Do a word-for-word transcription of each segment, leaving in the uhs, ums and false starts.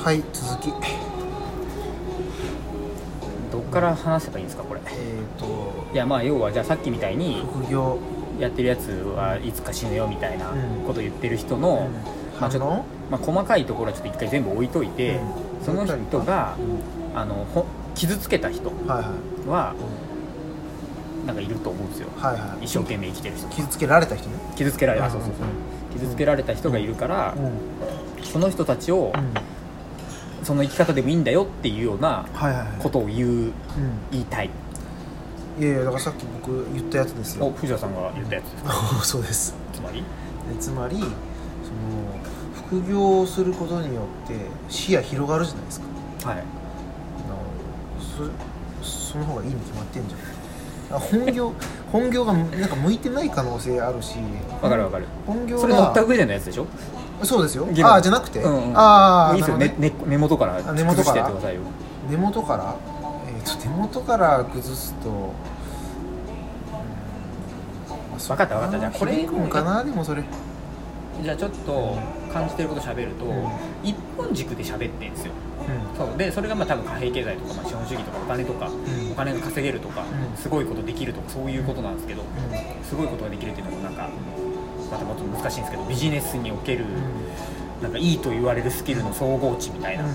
はい続きどっから話せばいいんですかこれ。 えっ、ー、といやまあ要はじゃあさっきみたいに副業やってるやつはいつか死ぬよみたいなことを言ってる人の、うんまあ、ちょっと、まあ、細かいところはちょっと一回全部置いといて、うん、その人が、うん、あのほ傷つけた人は、はいはい、なんかいると思うんですよ、はいはい、一生懸命生きてる人。 傷つけられた人ね。 傷つけられた、そうそうそう、傷つけられた人がいるから、うん、その人たちを、うん、その生き方でもいいんだよっていうようなことを言う、はいはいはい、言いたい。 いやいやだからさっき僕言ったやつですよ。 お藤田さんが言ったやつですかそうです。 つまりつまりその副業をすることによって視野広がるじゃないですか。はい。そ, その方がいいに決まってんじゃん。本業本業がなんか向いてない可能性あるし。 わかるわかる。 本業がそれ乗った上でのやつでしょ。 そうですよ。ああじゃなくて、うんうん、ああいいですよ、ねね、根元から崩してやってくださいよ。 根元からえー、と手元から崩すと、うん、 分かった分かった。じゃあこれ響くんかな。でもそれじゃあちょっと感じてること喋ると、うん、一本軸で喋ってるんですよ、うん、そうでそれがまあ多分貨幣経済とか、まあ、資本主義とかお金とか、うん、お金が稼げるとか、うん、すごいことできるとかそういうことなんですけど、うん、すごいことができるっていうのもなんかまたもっと難しいんですけどビジネスにおける、うん、なんかいいと言われるスキルの総合値みたいな、うん、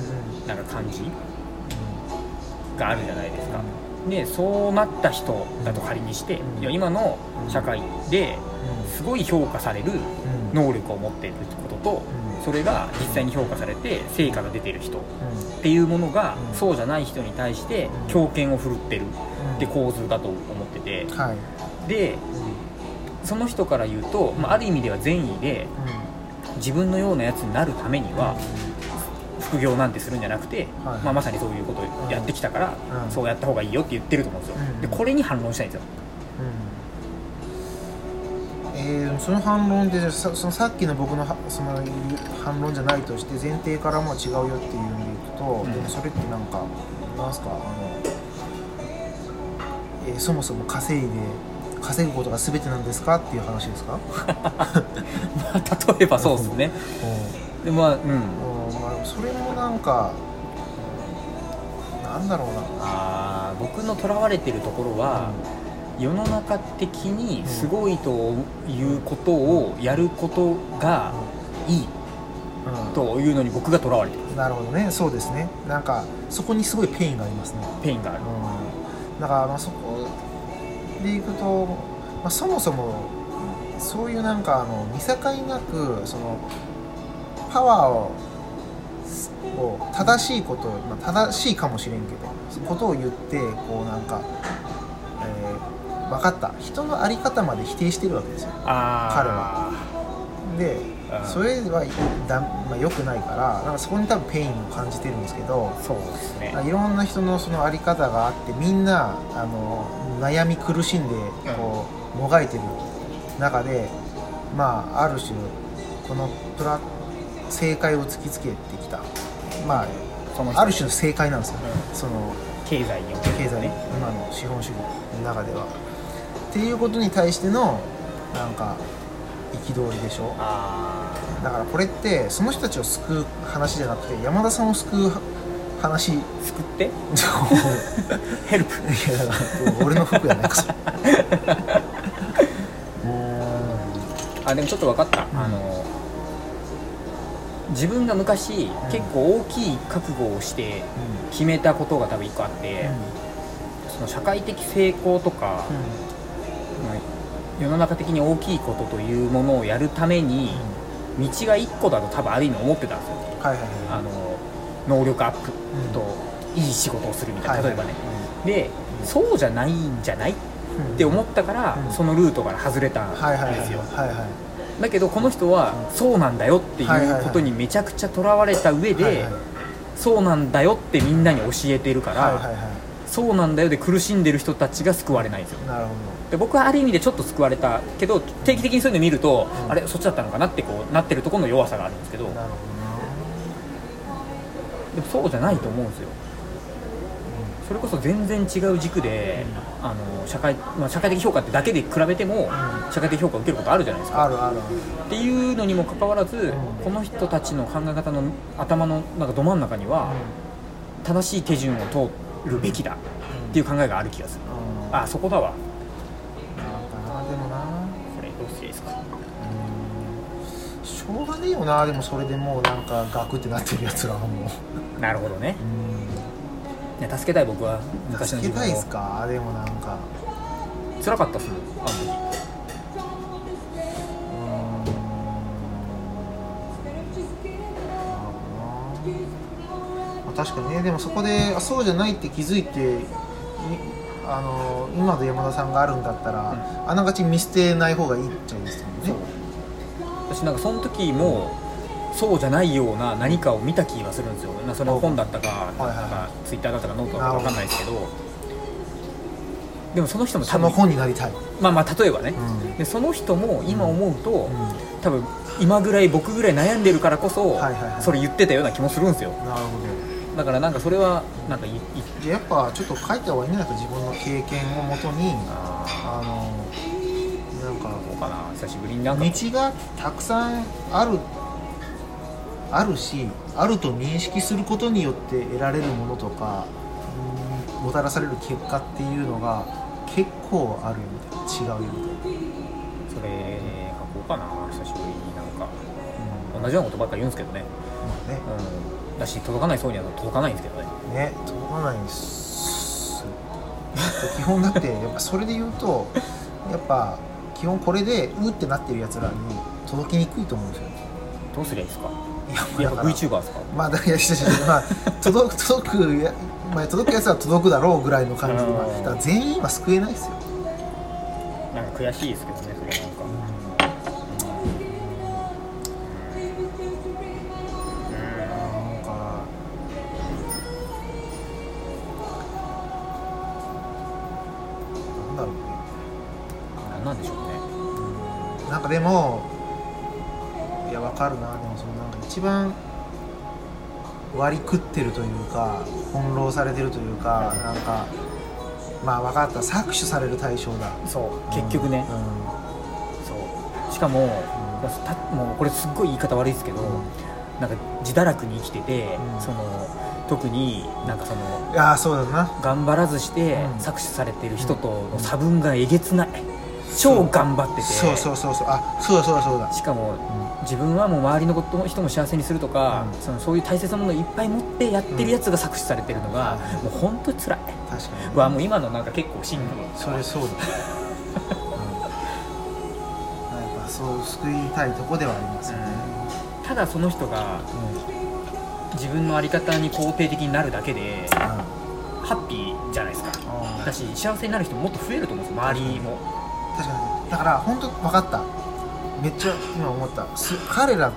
なんか感じがあるじゃないですか。でそうなった人だと仮にして、うん、いや今の社会ですごい評価される能力を持っていることと、うん、それが実際に評価されて成果が出ている人っていうものが、うん、そうじゃない人に対して強権を振るってるって構図だと思ってて、うんはい、で、うん、その人から言うと、まあ、ある意味では善意で、うん、自分のようなやつになるためには、うん、副業なんてするんじゃなくて、はいまあ、まさにそういうことをやってきたから、うん、そうやった方がいいよって言ってると思うんですよ、うん、でこれに反論したいんですよ。 えー、その反論でそのさっきの僕のその反論じゃないとして前提からも違うよっていうんでいくと、うん、でもそれってなんかなんすかあの、えー、そもそも稼いで稼ぐことが全てなんですかっていう話ですか？ まあ例えばそうですね。うん、でまあうん、うんまあ、それもなんかなんだろうなあ僕のとらわれてるところは、うん、世の中的にすごいということをやることがいいというのに僕がとらわれてる、うん、 なるほどね。そうですね。なんかそこにすごいペインがありますね。 ペインがある、 うん、だからまあそこでいくと、まあ、そもそもそういうなんかあの見境なくそのパワーをを正しいこと、まあ、正しいかもしれんけどことを言ってこうなんか、えー、分かった人の在り方まで否定してるわけですよあ彼は。でそれはだ、まあ、良くないからなんかそこに多分ペインを感じてるんですけどそうですね。 いろんな人のその在り方があってみんなあの悩み苦しんでこう、うん、もがいてる中でまあある種このプラ正解を突きつけてきたまあ、そのある種の正解なんですよ、うん、その経済における、ね、 経済今の資本主義の中ではっていうことに対してのなんか憤りでしょ。あだからこれってその人たちを救う話じゃなくて山田さんを救う話。 救ってヘルプ。 いやだから俺の服やないかそれあでもちょっと分かった、うん、あの自分が昔、うん、結構大きい覚悟をして決めたことが多分一個あって、うん、その社会的成功とか、うん、世の中的に大きいことというものをやるために、うん、道が一個だと多分ある意味思ってたんですよ、はいはいはい、あの能力アップといい仕事をするみたいな、例えばね、はいはいはい、で、うん、そうじゃないんじゃない、うん、って思ったから、うん、そのルートから外れたんですよ、はいはいはいはいはい、だけどこの人はそうなんだよっていうことにめちゃくちゃとらわれた上でそうなんだよってみんなに教えてるからそうなんだよで苦しんでる人たちが救われないんですよ。なるほど。で僕はある意味でちょっと救われたけど定期的にそういうの見ると、うん、あれそっちだったのかなってこうなってるところの弱さがあるんですけど、なるほどな。でもそうじゃないと思うんですよ。 それこそ全然違う軸で、うん、あの 社会、まあ、社会的評価ってだけで比べても、うん、社会的評価を受けることあるじゃないですか。 あるあるあるっていうのにもかかわらず、うん、この人たちの考え方の頭のなんかど真ん中には、うん、正しい手順を通るべきだっていう考えがある気がする、うん、あそこだわ。 なんかな、でもなこれどうすりゃいいですか。 うん、しょうがねえよな。でもそれでもうなんかガクってなってるやつらはもうなるほどね。うん、いや助けたい。僕は昔の自分を助けたいですか。でもなんか辛かったっすもんあの時。 確かにね。でもそこであそうじゃないって気づいてあの今の山田さんがあるんだったら、うん、あながち見捨てない方がいいっちゃいいですよね。 私なんかその時もそうじゃないような何かを見た気がするんですよ。それは本だったか、はいはい、なんかツイッターだったかノートだったか分かんないですけど、でもその人も多分その本になりたい。 まあまあ例えばね、うん、でその人も今思うと、うん、多分今ぐらい僕ぐらい悩んでるからこそ、はいはいはい、それ言ってたような気もするんですよ。 なるほど。 だからなんかそれはなんかいいやっぱちょっと書いた方がいいんじゃないか。自分の経験をもとにあのなんかどうかな、久しぶりになんか道がたくさんあるあるし、あると認識することによって得られるものとか、うん、もたらされる結果っていうのが結構あるよみたいな、違うよみたいな。 それ書こうかな、久しぶりになんか、うん、同じようなことばっかり言うんですけどね。まあね、うん、だし届かないそうには届かないんですけどね。 ね、届かないんです基本だってやっぱそれで言うとやっぱ基本これでうってなってるやつらに届きにくいと思うんですよ。 どうすりゃいいですか。いや、やっぱ VTuber ですか。 まあだからまあ届く届くや、まあ、届くやつは届くだろうぐらいの感じで、だから全員は救えないですよ。 なんか悔しいですけどね、それなんか。なんでしょうね。 なんかでもいや分かるな。でもそのなんか一番割り食ってるというか翻弄されてるというか、なんかまあ分かった、搾取される対象だ。 そう結局ね、うんうん、そうしかも、うん、もうこれすっごい言い方悪いですけど、うん、なんか自堕落に生きてて、うん、その特になんかそのいやそうだな、 頑張らずして搾取されてる人との差分がえげつない、超頑張ってて、 そうそうそうそう、あそうだそうだそうだ。 しかも、うん、自分はもう周りの人も幸せにするとか、うん、そのそういう大切なものをいっぱい持ってやってるやつが搾取されてるのが、うん、もう本当につらい。 確かに、ね、 わもう今のなんか結構シンプル、 うん、それそうだ、うん、やっぱそう救いたいとこではありますよね、 うん、ただその人が、うん、自分の在り方に肯定的になるだけで、うん、ハッピーじゃないですか。だし幸せになる人ももっと増えると思うんですよ、周りも。 確かに。だから本当分かった、めっちゃ今思った。彼らって、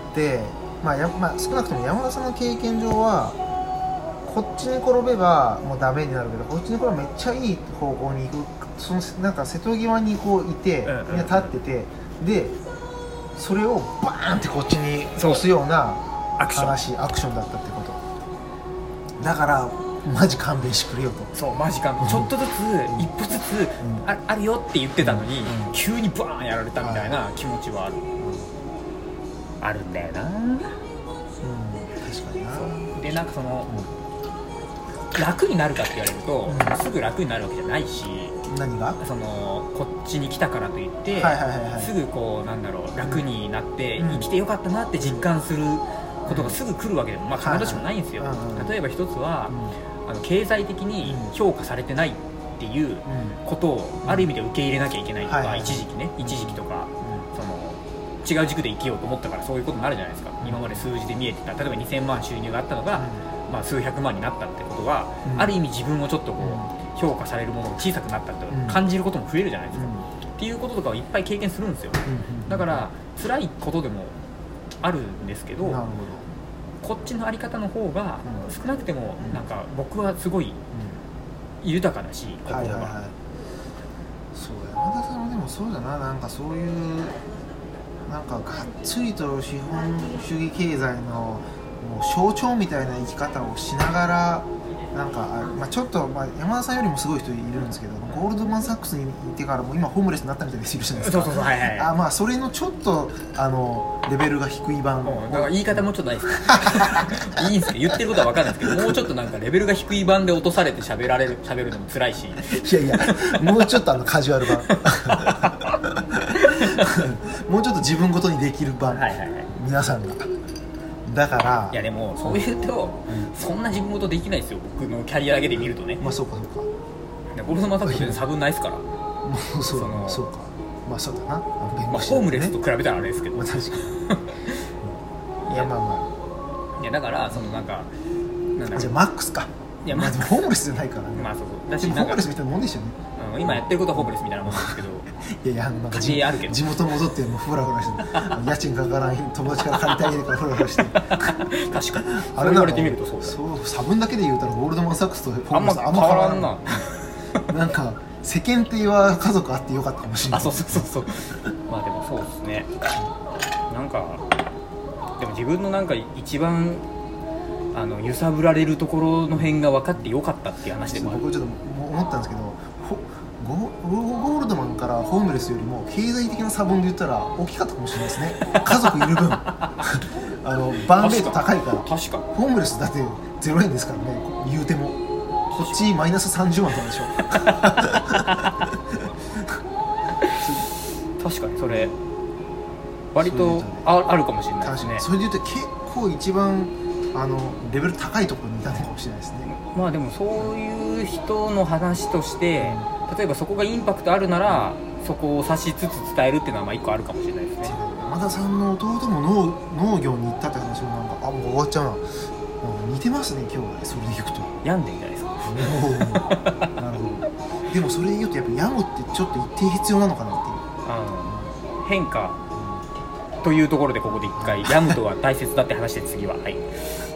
まあやまあ、少なくとも山田さんの経験上はこっちに転べばもうダメになるけど、こっちに転べばめっちゃいい方向に行く、そのなんか瀬戸際にこういて、うんうん、みんな立ってて、でそれをバーンってこっちに押すようなアクションアクションだったってことだからマジ勘弁してくれよと。 そうマジ勘弁、うん、ちょっとずつ、うん、一歩ずつ、うん、あ, あるよって言ってたのに、うん、急にバーンやられたみたいな気持ちはある、うん、あるんだよな、うん、 確かにな。 そうでなんかその、うん、楽になるかって言われると、うん、すぐ楽になるわけじゃないし。 何がそのこっちに来たからといって、 はいはいはいはい、 すぐこうなんだろう楽になって、うん、生きてよかったなって実感することがすぐ来るわけでも、まあ、必ずしもないんですよ、はいはい、例えば一つは、うん、あの経済的に評価されてないっていうことをある意味で受け入れなきゃいけないとか、うん、一時期ね一時期とか、うん、その違う軸で生きようと思ったからそういうことになるじゃないですか。今まで数字で見えてた例えばにせんまん収入があったのが、うんまあ、数百万になったってことは、うん、ある意味自分をちょっとこう、うん評価されるものが小さくなったって感じることも増えるじゃないですか、うん、っていうこととかをいっぱい経験するんですよ、うん、だから辛いことでもあるんですけど、なるほどこっちのあり方の方が少なくてもなんか僕はすごい豊かだし、 心が、はいはいはい、そう山田さんはでもそうだな、なんかそういうなんかがっつりと資本主義経済のもう象徴みたいな生き方をしながらなんか、まあ、ちょっと、まあ、山田さんよりもすごい人いるんですけど、ゴールドマン・サックスにいてからもう今ホームレスになったみたいな人いるじゃないですか。 そうそうそう、はいはい、 あ、まあそれのちょっとあのレベルが低い版、 だから言い方もうちょっとないですかいいんですけど、言ってることは分かんないですけど、もうちょっとなんかレベルが低い版で落とされて喋られる喋るのも辛いし、 いやいや、もうちょっとあのカジュアル版もうちょっと自分ごとにできる版、はいはいはい、皆さんがだから、 いやでもそう言うと、うん、そんな自分ごとできないですよ、僕のキャリアだけで見るとね。 まあそうかそうか、 ゴールドマン・サックス差分ないですからもうそうだな、そうか、まあそうだな、 まあ、ホームレスと比べたらあれですけど、まあ、確かにいやまあまあいやだからそのなんかなんだじゃあマックスか、いやまあでもホームレスじゃないからね、まあそうそうだし、ホームレスみたいなもんでしょうね、 うん、今やってることはホームレスみたいなもんなんですけどいやいや、なんか地あるけど地元戻ってもフラフラして家賃かからない友達から借りたい家からフラフラして確かにあれ言われてみるとそうだ、 そう差分だけで言うたらゴールドマン・サックスとホームレスあんま変わらんななんか世間体は家族あってよかったかもしれない。 あ、そうそうそうそうまあでもそうですね、なんかでも自分のなんか一番あの揺さぶられるところの辺が分かってよかったっていう話でもある。 僕ちょっと思ったんですけど、ゴ, ゴールドマンからホームレスよりも経済的な差分で言ったら大きかったかもしれないですね家族いる分あのバンレート高いから、 確かホームレスだってゼロえんですからね、言うてもこっちマイナスさんじゅうまんとかでしょ確かにそれ割と あ, あるかもしれないですね。 それで言うと結構一番あのレベル高いところにいたのかもしれないですね。 まあでもそういう人の話として、うん、例えばそこがインパクトあるならそこを指しつつ伝えるっていうのはまあ一個あるかもしれないですね。 山田さんの弟も 農, 農業に行ったって話もなんかあもう終わっちゃうな、似てますね今日それでいくと病んでんじゃないですかなるほど。でもそれで言うとやっぱ病むってちょっと一定必要なのかなっていう、 うん、変化というところでここで一回病むとは大切だって話で次ははい